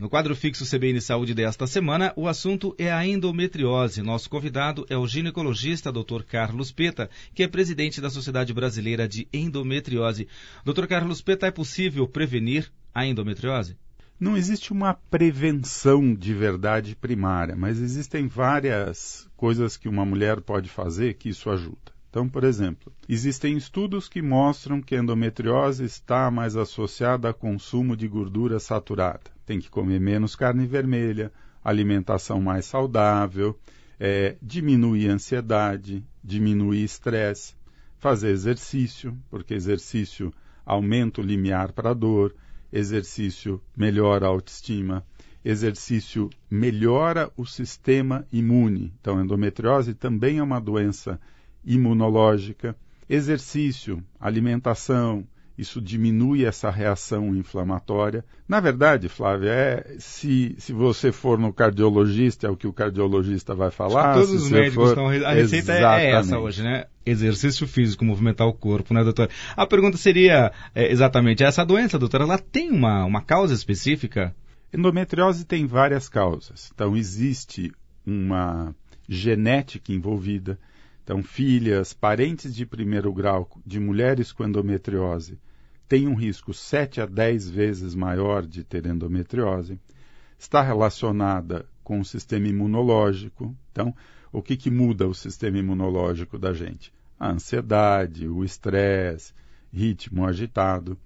No quadro fixo CBN Saúde desta semana, o assunto é a endometriose. Nosso convidado é o ginecologista Dr. Carlos Peta, que é presidente da Sociedade Brasileira de Endometriose. Dr. Carlos Peta, é possível prevenir a endometriose? Não existe uma prevenção de verdade primária, mas existem várias coisas que uma mulher pode fazer que isso ajuda. Então, por exemplo, existem estudos que mostram que a endometriose está mais associada a consumo de gordura saturada. Tem que comer menos carne vermelha, alimentação mais saudável, diminuir a ansiedade, diminuir estresse, fazer exercício, porque exercício aumenta o limiar para a dor, exercício melhora a autoestima, exercício melhora o sistema imune. Então, a endometriose também é uma doença imunológica. Exercício, alimentação, isso diminui essa reação inflamatória. Na verdade, Flávia, se você for no cardiologista, é o que o cardiologista vai falar. Todos os médicos estão... A receita é essa hoje, né? Exercício físico, movimentar o corpo, né, doutor? A pergunta seria exatamente essa doença, doutora, ela tem uma causa específica? Endometriose tem várias causas. Então, existe uma genética envolvida. Então, filhas, parentes de primeiro grau de mulheres com endometriose têm um risco 7 a 10 vezes maior de ter endometriose. Está relacionada com o sistema imunológico. Então, o que muda o sistema imunológico da gente? A ansiedade, o estresse, ritmo agitado.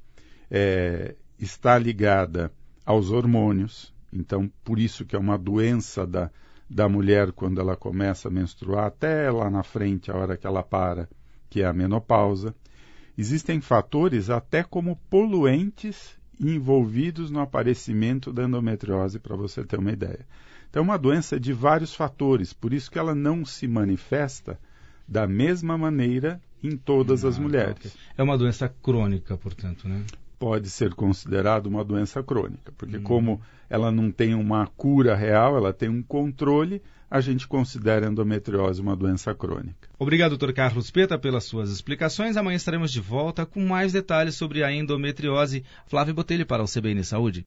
Está ligada aos hormônios. Então, por isso que é uma doença da mulher quando ela começa a menstruar, até lá na frente, a hora que ela para, que é a menopausa. Existem fatores até como poluentes envolvidos no aparecimento da endometriose, para você ter uma ideia. Então, é uma doença de vários fatores, por isso que ela não se manifesta da mesma maneira em todas as mulheres. Okay. É uma doença crônica, portanto, né? Pode ser considerado uma doença crônica, porque como ela não tem uma cura real, ela tem um controle, a gente considera a endometriose uma doença crônica. Obrigado, Dr. Carlos Peta, pelas suas explicações. Amanhã estaremos de volta com mais detalhes sobre a endometriose. Flávio Botelho para o CBN Saúde.